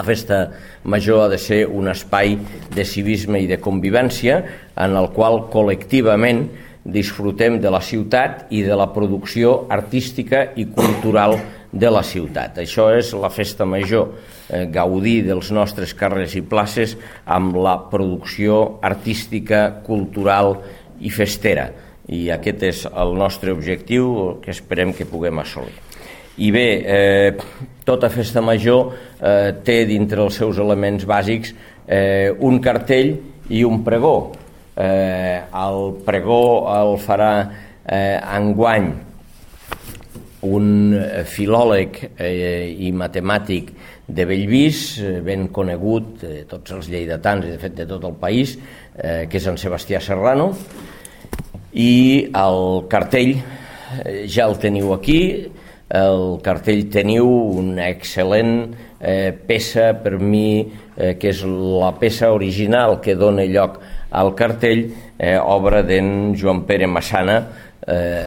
La festa major ha de ser un espai de civisme i de convivència en el qual col·lectivament disfrutem de la ciutat i de la producció artística i cultural de la ciutat. Això és la festa major, gaudir dels nostres carrers i places amb la producció artística, cultural i festera. I aquest és el nostre objectiu que esperem que puguem assolir. I bé, tota festa major té dintre els seus elements bàsics un cartell i un pregó. El pregó el farà enguany un filòleg i matemàtic de Bellvís, ben conegut de tots els lleidatans i de fet de tot el país, que és en Sebastià Serrano, i el cartell ja el teniu aquí. El cartell teniu una excel·lent peça per mi, que és la peça original que dona lloc al cartell, obra d'en Joan Pere Massana,